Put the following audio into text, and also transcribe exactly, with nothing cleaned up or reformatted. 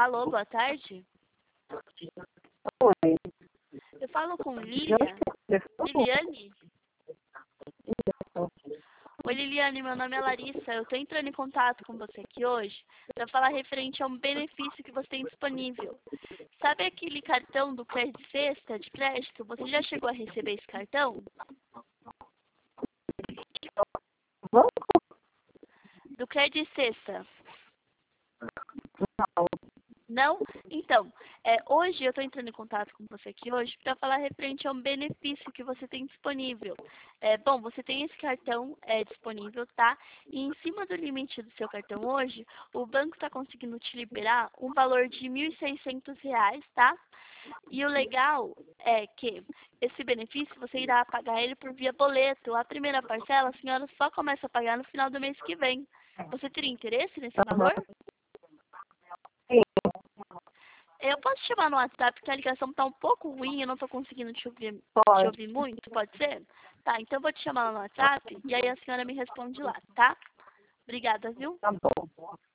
Alô, boa tarde. Oi. Eu falo com De Lilia. onde que é o telefone? Liliane? Oi, Liliane, meu nome é Larissa. Eu estou entrando em contato com você aqui hoje para falar referente a um benefício que você tem disponível. Sabe aquele cartão do Crédito Sexta de crédito? Você já chegou a receber esse cartão? Vamos? Do Crédito Sexta. Não. Não? Então, é, hoje eu estou entrando em contato com você aqui hoje para falar referente a um benefício que você tem disponível. É, bom, você tem esse cartão é, disponível, tá? E em cima do limite do seu cartão hoje, o banco está conseguindo te liberar um valor de mil e seiscentos reais, tá? E o legal é que esse benefício você irá pagar ele por via boleto. A primeira parcela a senhora só começa a pagar no final do mês que vem. Você teria interesse nesse valor? Sim. Eu posso te chamar no WhatsApp porque a ligação tá um pouco ruim, eu não tô conseguindo te ouvir, te Pode. ouvir muito, pode ser? Tá, então eu vou te chamar lá no WhatsApp e aí a senhora me responde lá, tá? Obrigada, viu? Tá bom.